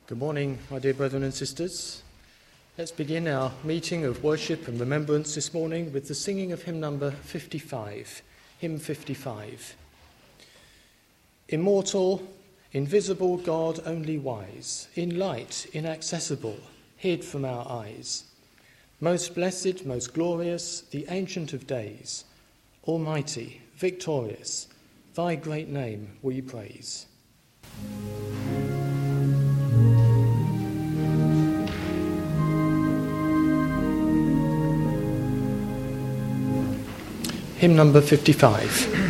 Good morning, my dear brethren and sisters. Let's begin our meeting of worship and remembrance this morning with the singing of hymn number 55, hymn 55. Immortal, invisible God only wise, in light inaccessible, hid from our eyes. Most blessed, most glorious, the Ancient of Days, Almighty, victorious, thy great name we praise. Hymn number 55.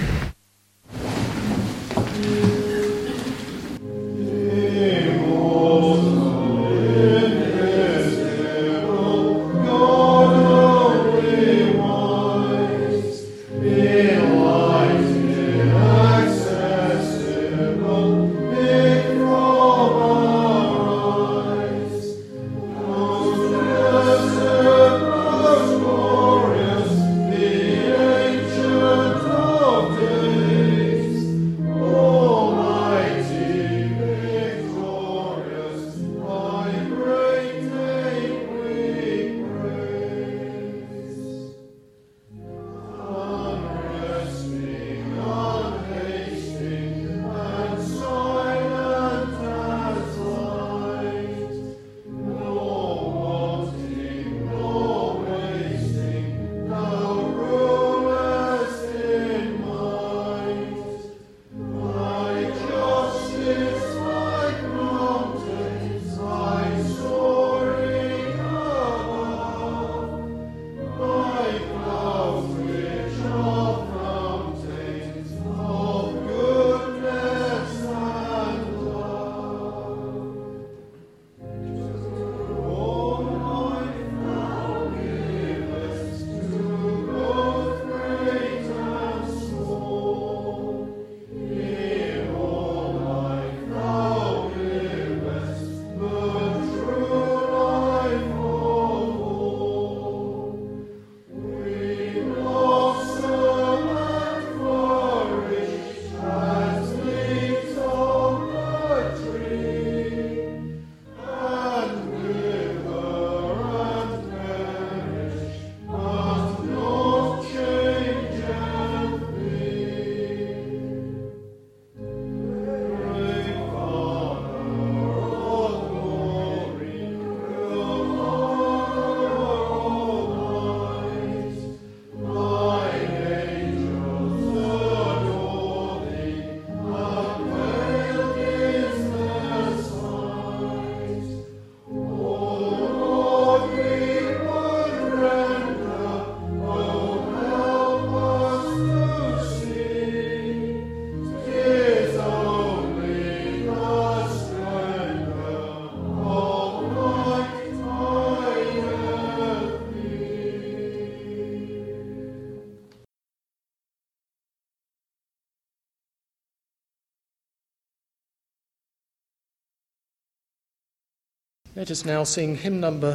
Let us now sing hymn number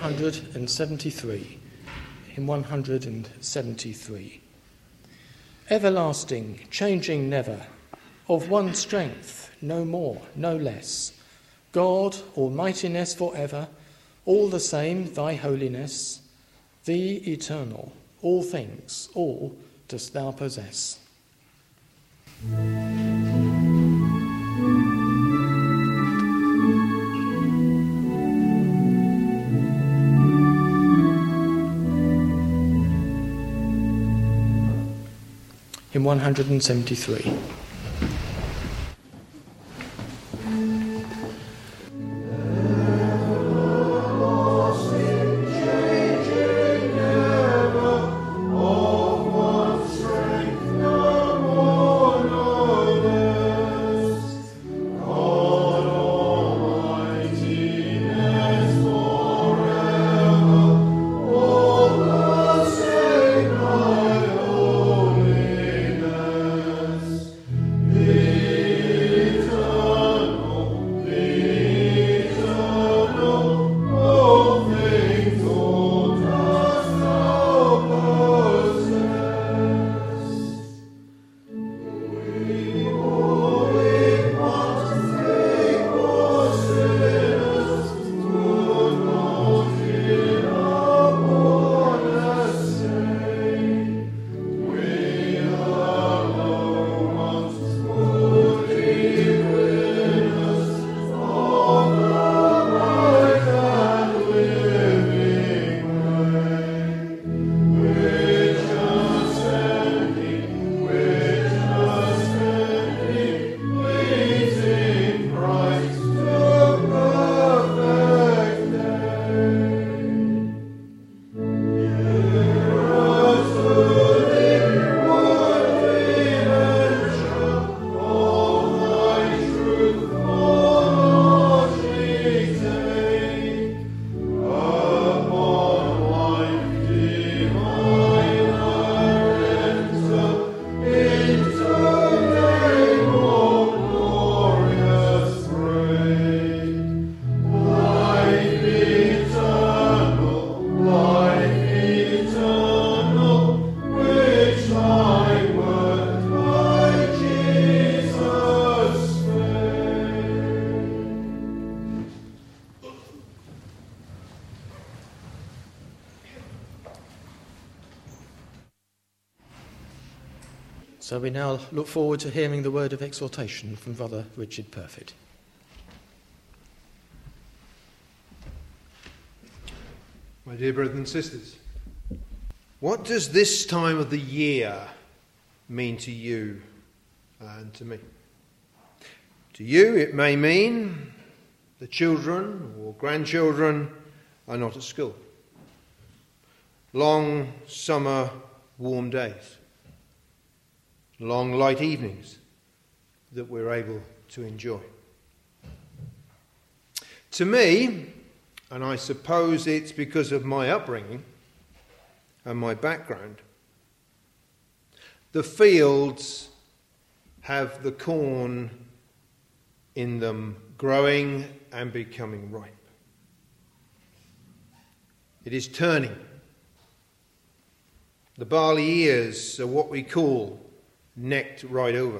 173. Hymn 173. Everlasting, changing never, of one strength, no more, no less. God, almightiness forever, all the same thy holiness. Thee eternal, all things, all dost thou possess. Hymn 173. So we now look forward to hearing the word of exhortation from Brother Richard Perfit. My dear brothers and sisters, what does this time of the year mean to you and to me? To you, it may mean the children or grandchildren are not at school. Long summer warm days. Long light evenings that we're able to enjoy. To me, and I suppose it's because of my upbringing and my background, the fields have the corn in them growing and becoming ripe. It is turning. The barley ears are what we call necked right over.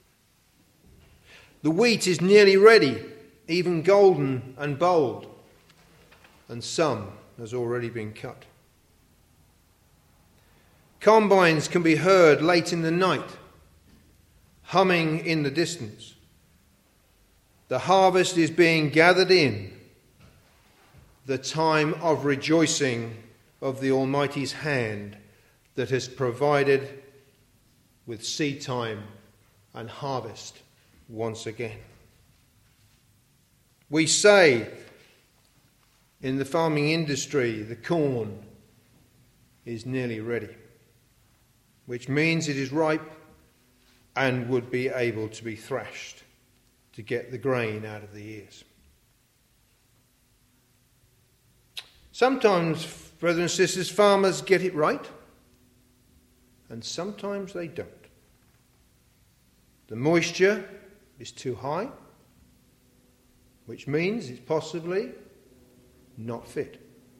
The wheat is nearly ready, even golden and bold, and some has already been cut. Combines can be heard late in the night, humming in the distance. The harvest is being gathered in, the time of rejoicing of the Almighty's hand that has provided with seed time and harvest once again. We say in the farming industry the corn is nearly ready, which means it is ripe and would be able to be thrashed to get the grain out of the ears. Sometimes, brothers and sisters, farmers get it right, and sometimes they don't. The moisture is too high, which means it's possibly not fit.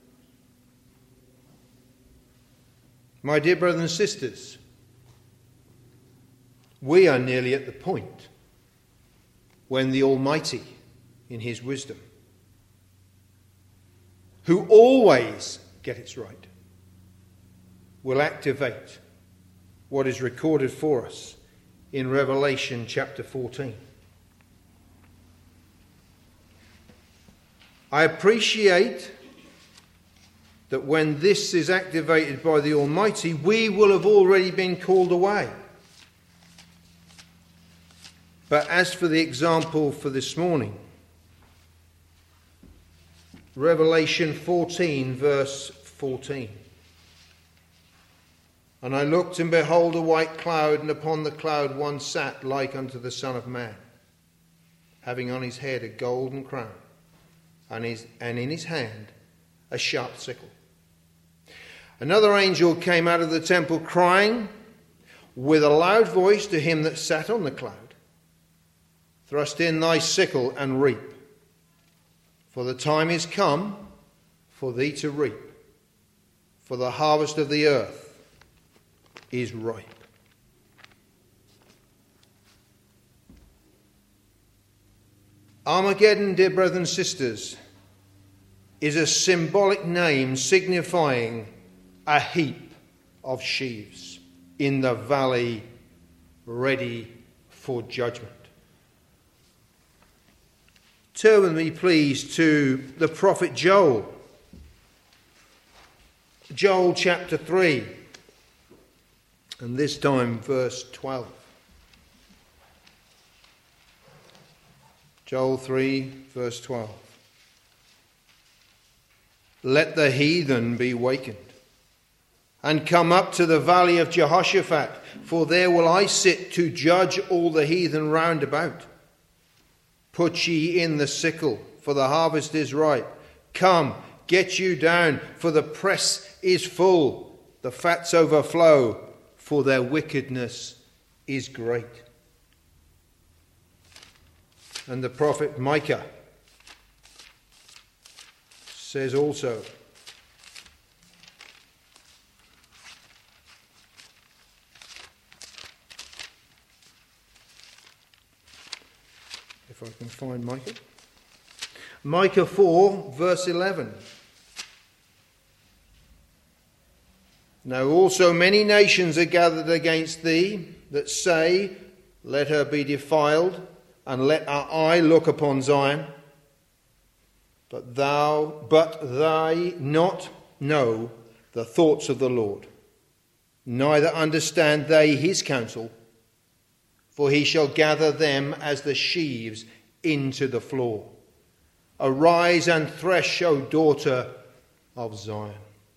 My dear brothers and sisters, we are nearly at the point when the Almighty, in his wisdom, who always gets it right, will activate what is recorded for us in Revelation chapter 14. I appreciate that when this is activated by the Almighty, we will have already been called away. But as for the example for this morning, Revelation 14, verse 14. And I looked, and behold, a white cloud, and upon the cloud one sat like unto the Son of Man, having on his head a golden crown, and in his hand a sharp sickle. Another angel came out of the temple, crying with a loud voice to him that sat on the cloud, Thrust in thy sickle and reap, for the time is come for thee to reap, for the harvest of the earth is ripe. Armageddon, dear brothers and sisters, is a symbolic name signifying a heap of sheaves in the valley ready for judgment. Turn with me, please, to the prophet Joel. Joel chapter 3. And this time, verse 12. Joel 3, verse 12. Let the heathen be wakened, and come up to the valley of Jehoshaphat, for there will I sit to judge all the heathen round about. Put ye in the sickle, for the harvest is ripe. Come, get you down, for the press is full, the fats overflow, for their wickedness is great. And the prophet Micah says also, if I can find Micah. Micah 4, verse 11. Now also many nations are gathered against thee, that say, let her be defiled, and let our eye look upon Zion. But they not know the thoughts of the Lord, neither understand they his counsel, for he shall gather them as the sheaves into the floor. Arise and thresh, O daughter of Zion.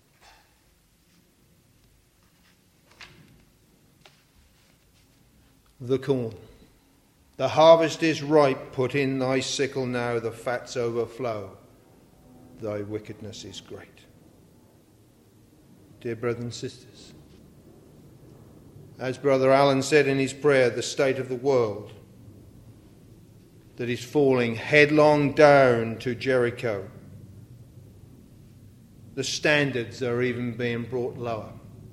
The corn. The harvest is ripe, put in thy sickle now, the fats overflow, thy wickedness is great. Dear brothers and sisters, as Brother Alan said in his prayer, the state of the world that is falling headlong down to Jericho. The standards are even being brought lower.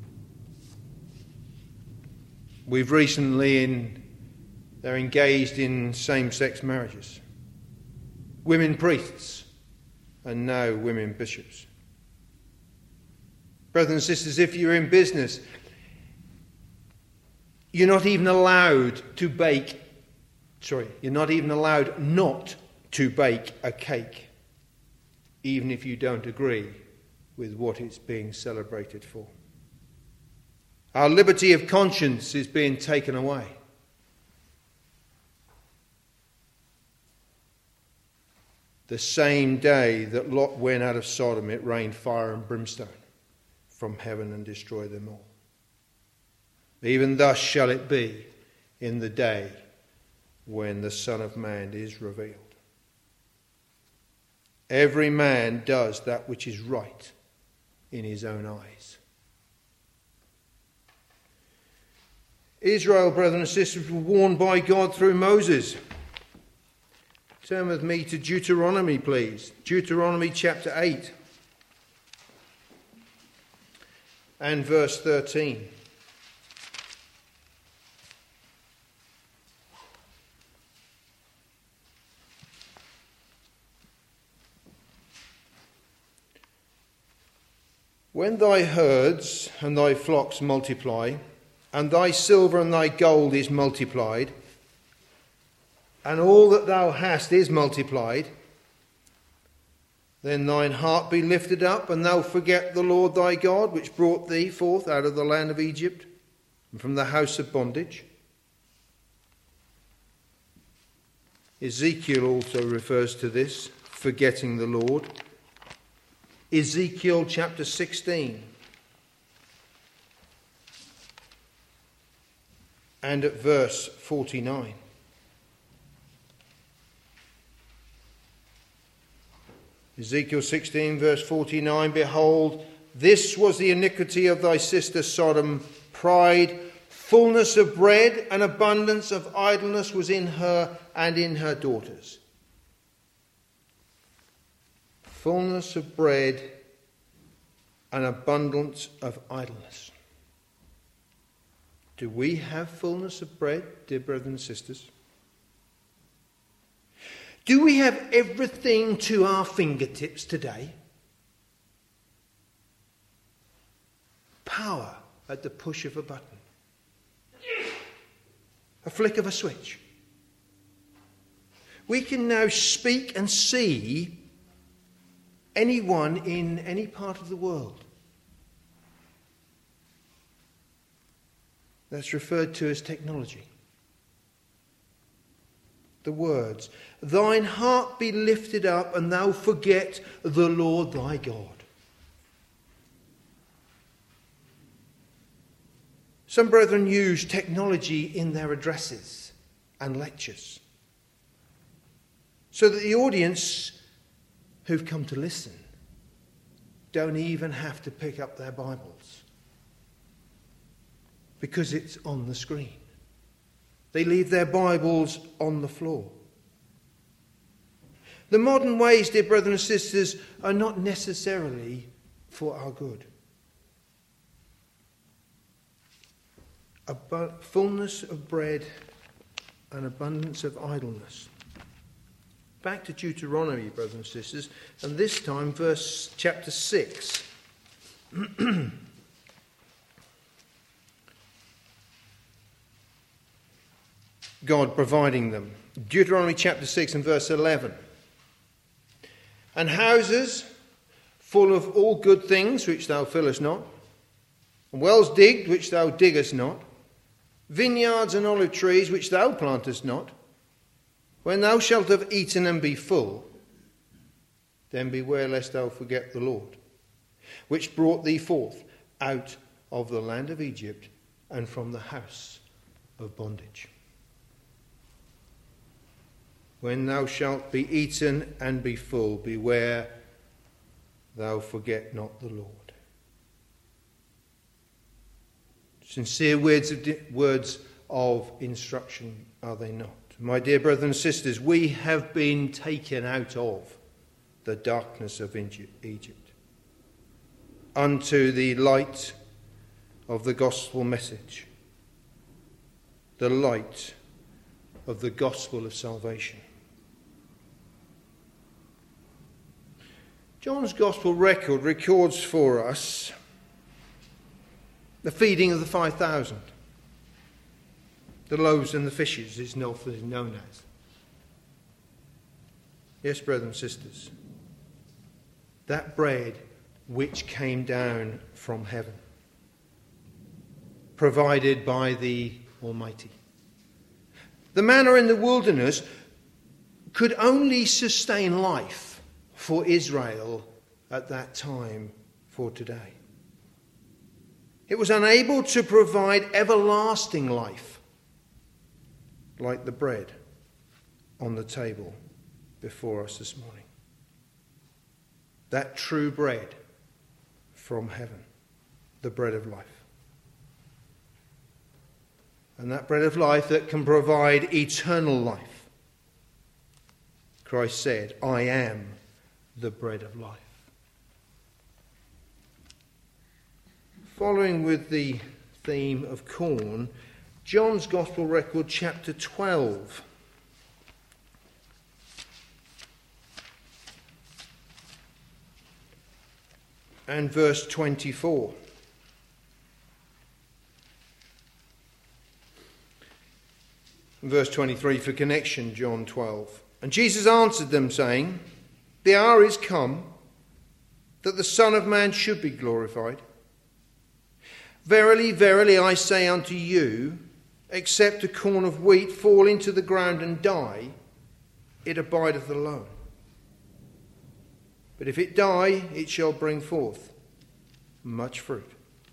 We've recently they're engaged in same-sex marriages. Women priests and now women bishops. Brothers and sisters, if you're in business, you're not even allowed not to bake a cake, even if you don't agree with what it's being celebrated for. Our liberty of conscience is being taken away. The same day that Lot went out of Sodom, it rained fire and brimstone from heaven and destroyed them all. Even thus shall it be in the day when the Son of Man is revealed. Every man does that which is right in his own eyes. Israel, brothers and sisters, were warned by God through Moses. Turn with me to Deuteronomy, please. Deuteronomy chapter 8 and verse 13. When thy herds and thy flocks multiply, and thy silver and thy gold is multiplied, and all that thou hast is multiplied, then thine heart be lifted up, and thou forget the Lord thy God, which brought thee forth out of the land of Egypt, and from the house of bondage. Ezekiel also refers to this, forgetting the Lord. Ezekiel chapter 16. And at verse 49. Ezekiel 16 verse 49, behold, this was the iniquity of thy sister Sodom, pride, fullness of bread and abundance of idleness was in her and in her daughters. Fullness of bread and abundance of idleness. Do we have fullness of bread, dear brothers and sisters? Do we have everything to our fingertips today? Power at the push of a button. A flick of a switch. We can now speak and see anyone in any part of the world. That's referred to as technology. The words, thine heart be lifted up and thou forget the Lord thy God. Some brethren use technology in their addresses and lectures so that the audience who've come to listen don't even have to pick up their Bibles because it's on the screen. They leave their Bibles on the floor. The modern ways, dear brothers and sisters, are not necessarily for our good. Fullness of bread and abundance of idleness. Back to Deuteronomy, brothers and sisters, and this time chapter 6. God providing them. Deuteronomy chapter 6 and verse 11. And houses full of all good things which thou fillest not, and wells digged which thou diggest not, vineyards and olive trees which thou plantest not, when thou shalt have eaten and be full, then beware lest thou forget the Lord, which brought thee forth out of the land of Egypt and from the house of bondage. When thou shalt be eaten and be full, beware thou forget not the Lord. Sincere words of instruction, are they not? My dear brothers and sisters, we have been taken out of the darkness of Egypt unto the light of the gospel message, the light of the gospel of salvation. John's gospel record records for us the feeding of the 5,000. The loaves and the fishes is known as. Yes, brothers and sisters, that bread which came down from heaven, provided by the Almighty. The manna in the wilderness could only sustain life for Israel at that time for today. It was unable to provide everlasting life like the bread on the table before us this morning. That true bread from heaven, the bread of life. And that bread of life that can provide eternal life. Christ said, I am the bread of life. Following with the theme of corn, John's Gospel record, chapter 12. And verse 24. Verse 23 for connection, John 12. And Jesus answered them, saying, the hour is come that the Son of Man should be glorified. Verily, verily, I say unto you, except a corn of wheat fall into the ground and die, it abideth alone. But if it die, it shall bring forth much fruit.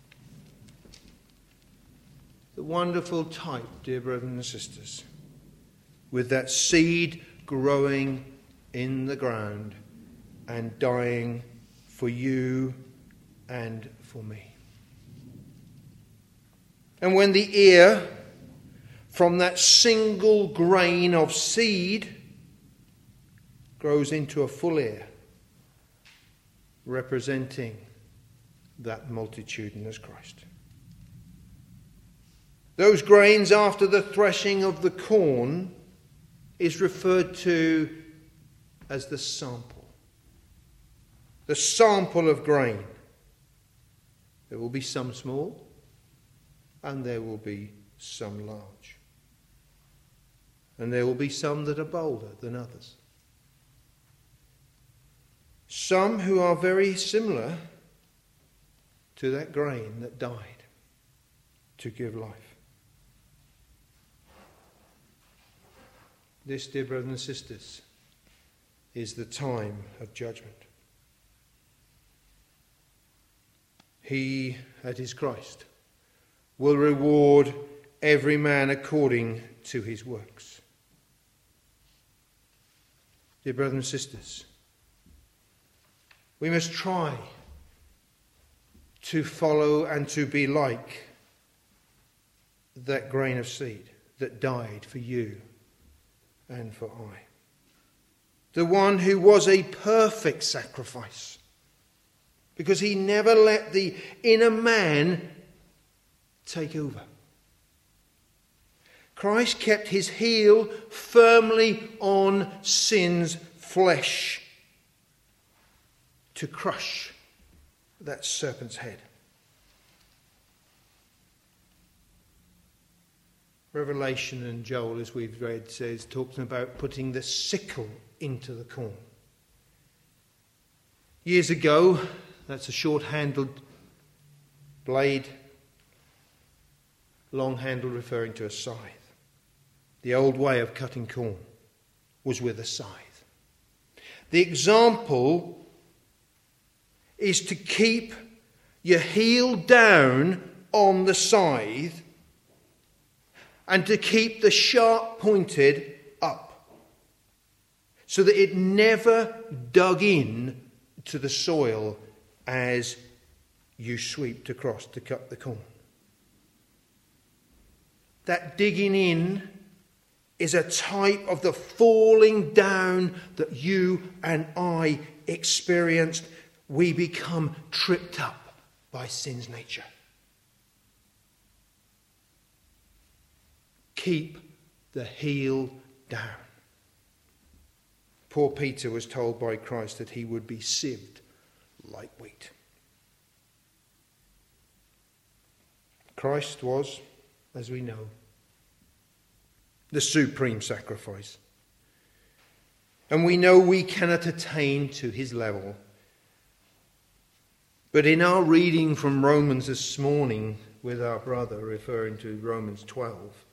The wonderful type, dear brothers and sisters, with that seed growing in the ground and dying for you and for me. And when the ear from that single grain of seed grows into a full ear, representing that multitudinous Christ. Those grains after the threshing of the corn is referred to as the sample. The sample of grain. There will be some small and there will be some large. And there will be some that are bolder than others. Some who are very similar to that grain that died to give life. This, dear brothers and sisters, is the time of judgment. He, that is Christ, will reward every man according to his works. Dear brothers and sisters, we must try to follow and to be like that grain of seed that died for you and for I. The one who was a perfect sacrifice, because he never let the inner man take over. Christ kept his heel firmly on sin's flesh to crush that serpent's head. Revelation and Joel, as we've read, talks about putting the sickle into the corn. Years ago, that's a short-handled blade, long-handled referring to a scythe. The old way of cutting corn was with a scythe. The example is to keep your heel down on the scythe and to keep the sharp pointed up so that it never dug in to the soil as you swept across to cut the corn. That digging in is a type of the falling down that you and I experienced. We become tripped up by sin's nature. Keep the heel down. Poor Peter was told by Christ that he would be sieved like wheat. Christ was, as we know, the supreme sacrifice. And we know we cannot attain to his level. But in our reading from Romans this morning with our brother, referring to Romans 12,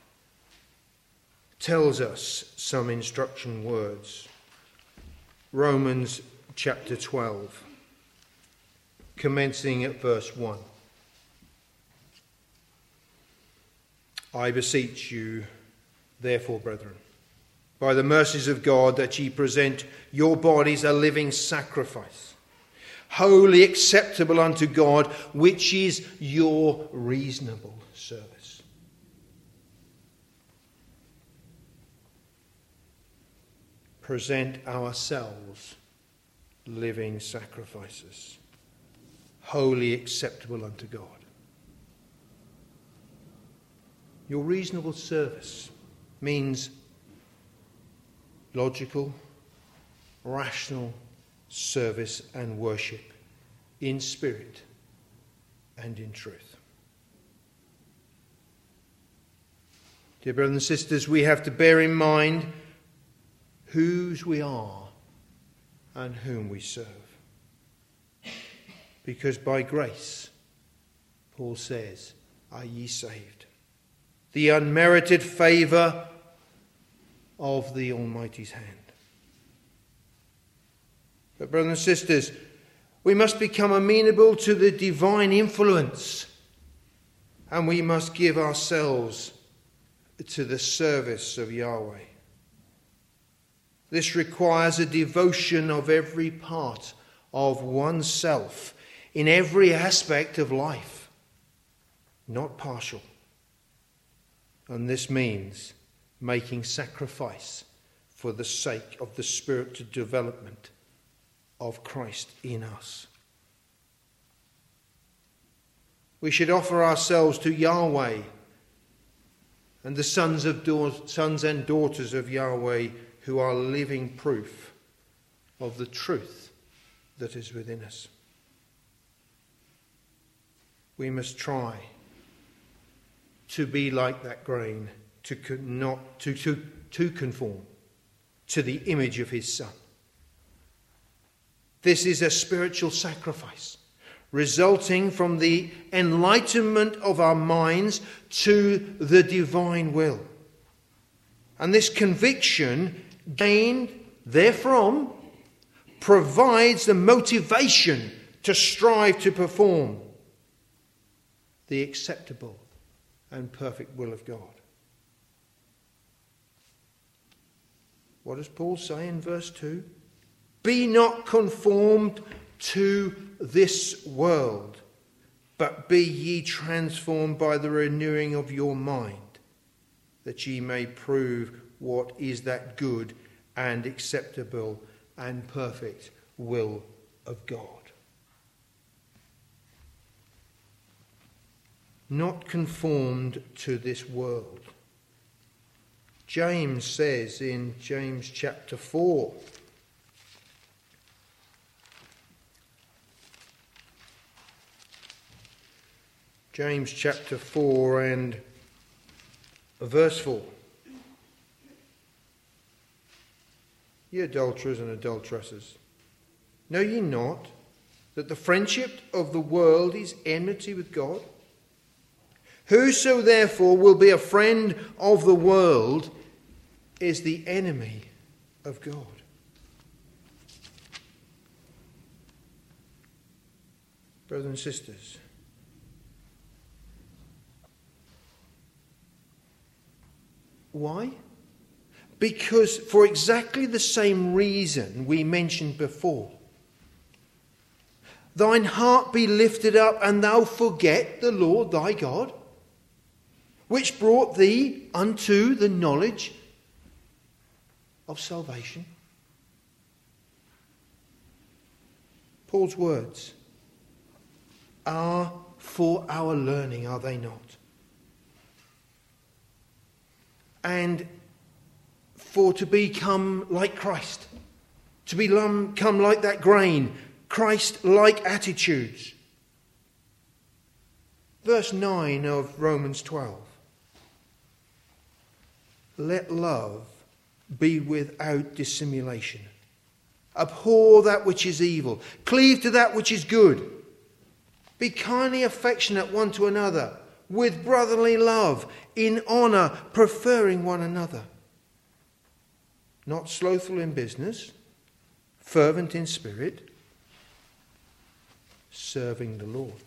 tells us some instruction words. Romans chapter 12, commencing at verse 1. I beseech you, therefore, brethren, by the mercies of God, that ye present your bodies a living sacrifice, wholly acceptable unto God, which is your reasonable service. Present ourselves living sacrifices, wholly acceptable unto God. Your reasonable service means logical, rational service and worship in spirit and in truth. Dear brothers and sisters, we have to bear in mind whose we are and whom we serve. Because by grace, Paul says, are ye saved. The unmerited favour of the Almighty's hand. But brothers and sisters, we must become amenable to the divine influence, and we must give ourselves to the service of Yahweh. This requires a devotion of every part of oneself in every aspect of life, not partial. And this means making sacrifice for the sake of the spiritual development of Christ in us. We should offer ourselves to Yahweh and the sons and daughters of Yahweh who are living proof of the truth that is within us. We must try to be like that grain, to conform to the image of his Son. This is a spiritual sacrifice resulting from the enlightenment of our minds to the divine will. And this conviction gained therefrom provides the motivation to strive to perform the acceptable and perfect will of God. What does Paul say in verse 2? Be not conformed to this world, but be ye transformed by the renewing of your mind, that ye may prove what is that good and acceptable and perfect will of God. Not conformed to this world. James says in James chapter 4, James chapter 4 and Verse 4. Ye adulterers and adulteresses, know ye not that the friendship of the world is enmity with God? Whoso therefore will be a friend of the world is the enemy of God. Brothers and sisters, why? Because for exactly the same reason we mentioned before. Thine heart be lifted up, and thou forget the Lord thy God, which brought thee unto the knowledge of salvation. Paul's words are for our learning, are they not? And for to become like Christ, to become like that grain, Christ-like attitudes. Verse 9 of Romans 12. Let love be without dissimulation. Abhor that which is evil. Cleave to that which is good. Be kindly affectionate one to another, with brotherly love, in honour, preferring one another. Not slothful in business, fervent in spirit, serving the Lord.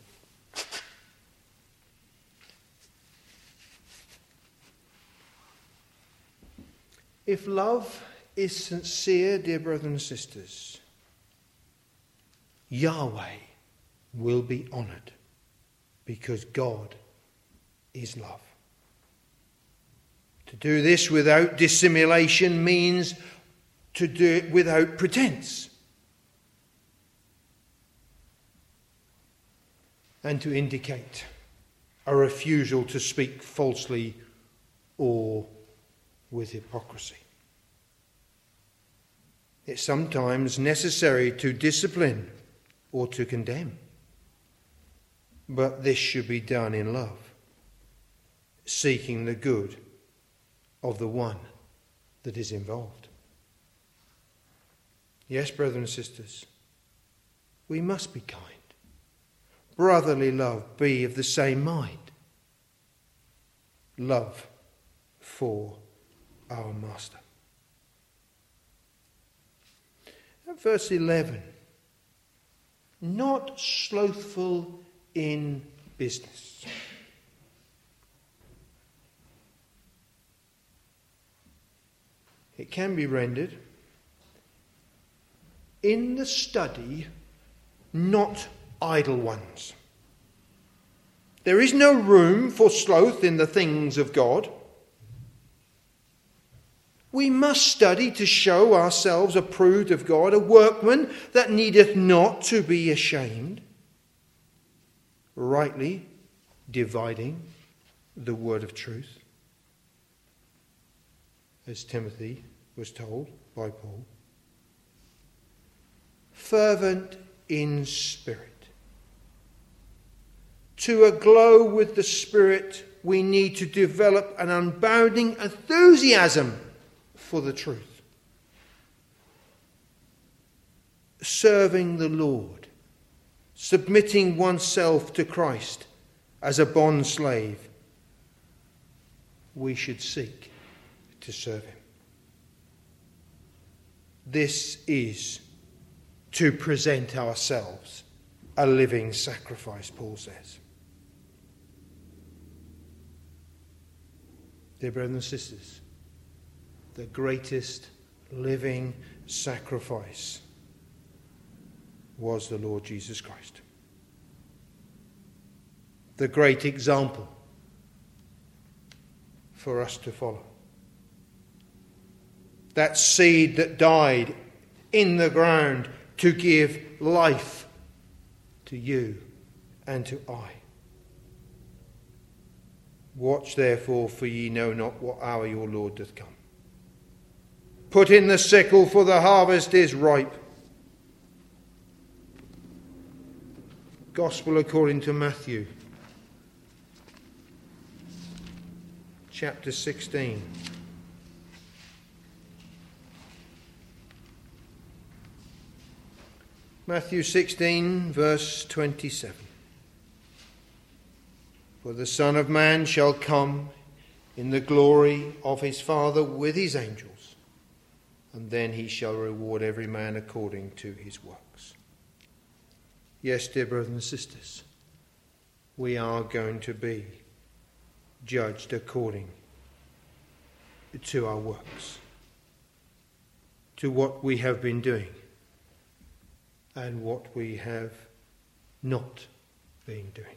If love is sincere, dear brothers and sisters, Yahweh will be honoured, because God is love. To do this without dissimulation means to do it without pretense, and to indicate a refusal to speak falsely or with hypocrisy. It's sometimes necessary to discipline or to condemn, but this should be done in love, seeking the good of the one that is involved. Yes, brothers and sisters, we must be kind. Brotherly love be of the same mind. Love for our Master. At verse 11, not slothful in business. It can be rendered, in the study, not idle ones. There is no room for sloth in the things of God. We must study to show ourselves approved of God, a workman that needeth not to be ashamed, rightly dividing the word of truth, as Timothy was told by Paul. Fervent in spirit. To aglow with the Spirit, we need to develop an unbounding enthusiasm for the truth. Serving the Lord, submitting oneself to Christ as a bond slave, we should seek to serve him. This is to present ourselves a living sacrifice, Paul says. Dear brothers and sisters, the greatest living sacrifice was the Lord Jesus Christ. The great example for us to follow. That seed that died in the ground to give life to you and to I. Watch therefore, for ye know not what hour your Lord doth come. Put in the sickle, for the harvest is ripe. Gospel according to Matthew, chapter 16. Matthew 16, verse 27. For the Son of Man shall come in the glory of his Father with his angels, and then he shall reward every man according to his works. Yes, dear brothers and sisters, we are going to be judged according to our works, to what we have been doing and what we have not been doing.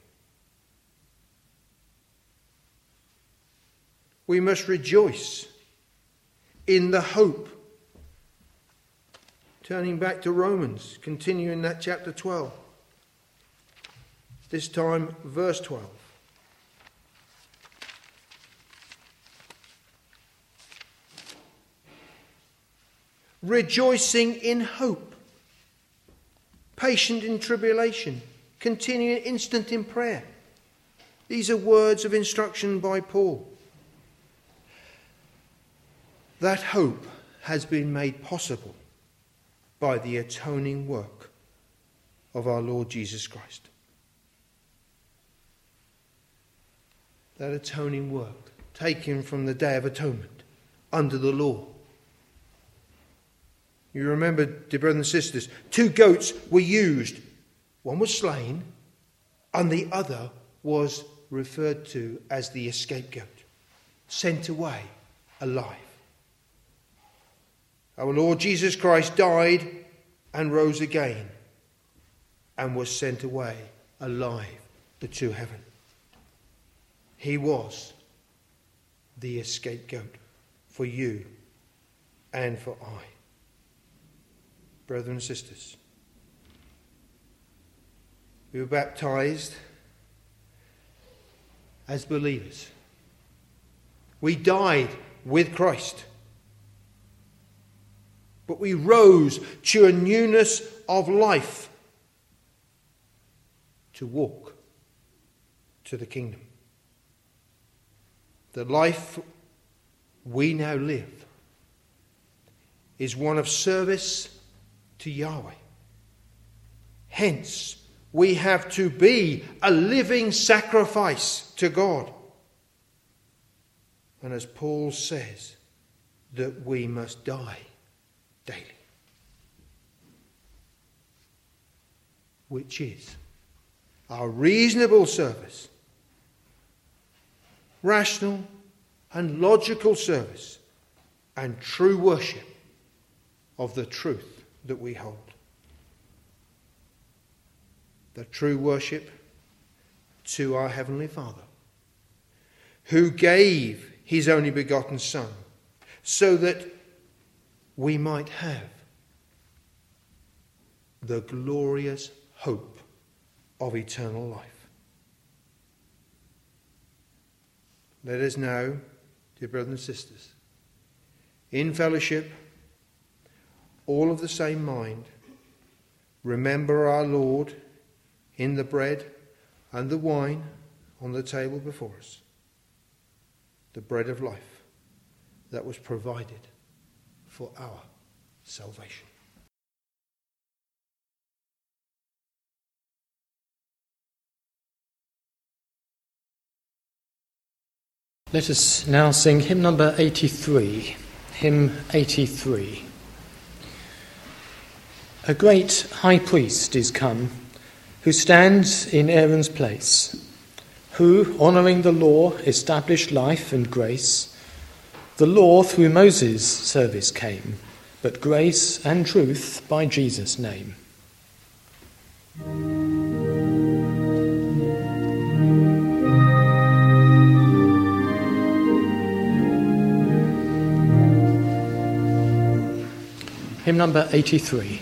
We must rejoice in the hope. Turning back to Romans, continuing that chapter 12. This time, verse 12. Rejoicing in hope, patient in tribulation, continuing instant in prayer. These are words of instruction by Paul. That hope has been made possible by the atoning work of our Lord Jesus Christ. That atoning work taken from the Day of Atonement under the law. You remember, dear brothers and sisters, 2 goats were used. One was slain and the other was referred to as the scapegoat, sent away alive. Our Lord Jesus Christ died and rose again and was sent away alive to heaven. He was the scapegoat for you and for I. Brothers and sisters, we were baptized as believers. We died with Christ. But we rose to a newness of life to walk to the kingdom. The life we now live is one of service to Yahweh. Hence, we have to be a living sacrifice to God. And as Paul says, that we must die daily. Which is our reasonable service, rational and logical service, and true worship of the truth that we hold. The true worship to our Heavenly Father, who gave his only begotten Son, so that we might have the glorious hope of eternal life. Let us now, dear brothers and sisters, in fellowship, all of the same mind, remember our Lord in the bread and the wine on the table before us, the bread of life that was provided for our salvation. Let us now sing hymn number 83. Hymn 83. A great high priest is come, who stands in Aaron's place, who, honouring the law, established life and grace. The law through Moses' service came, but grace and truth by Jesus' name. Hymn number 83.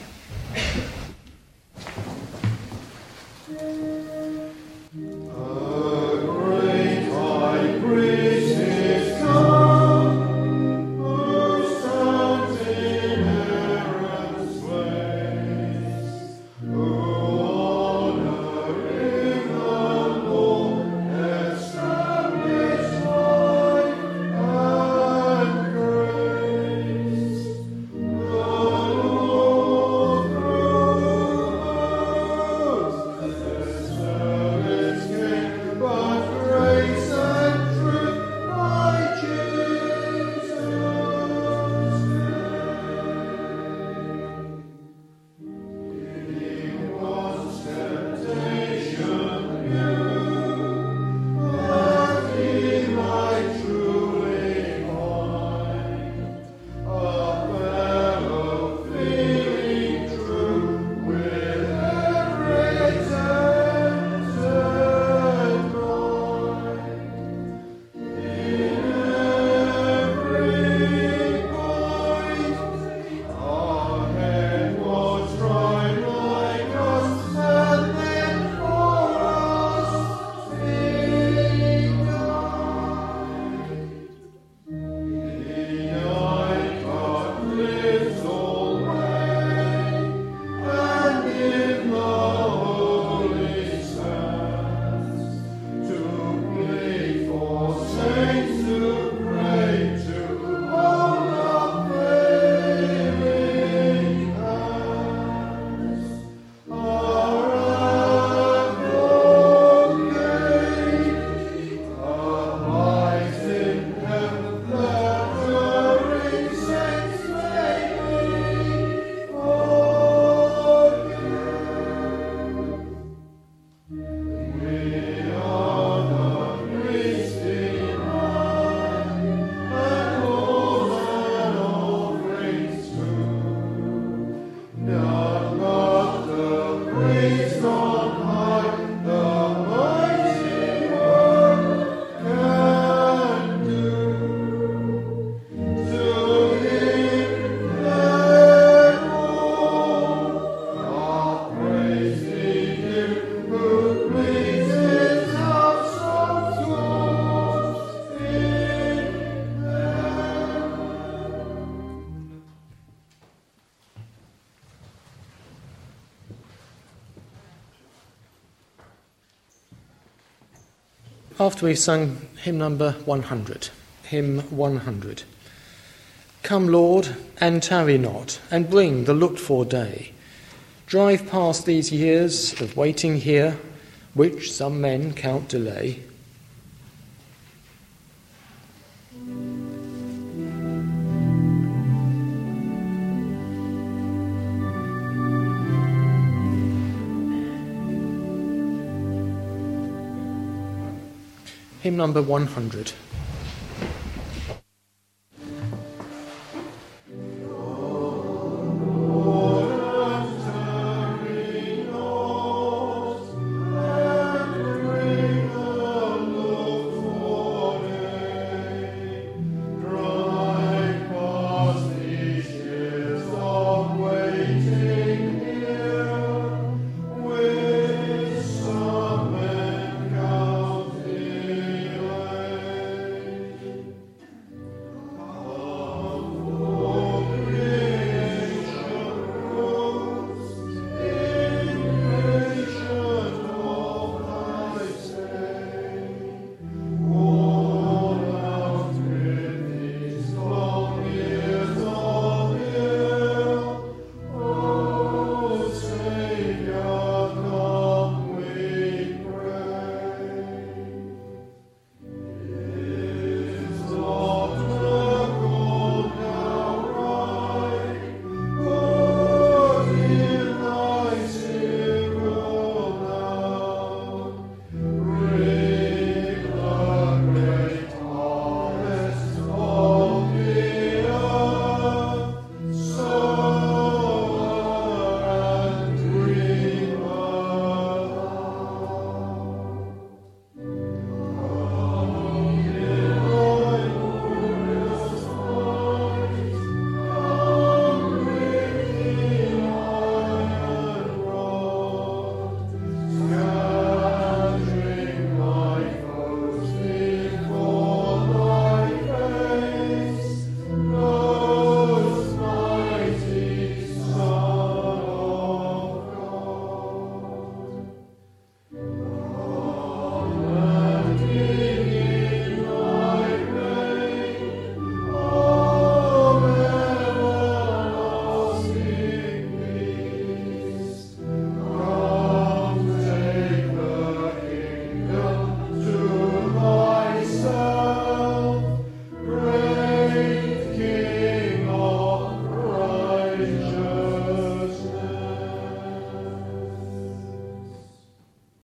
after we've sung hymn number 100, hymn 100. Come, Lord, and tarry not, and bring the looked-for day. Drive past these years of waiting here, which some men count delay. Hymn number 100.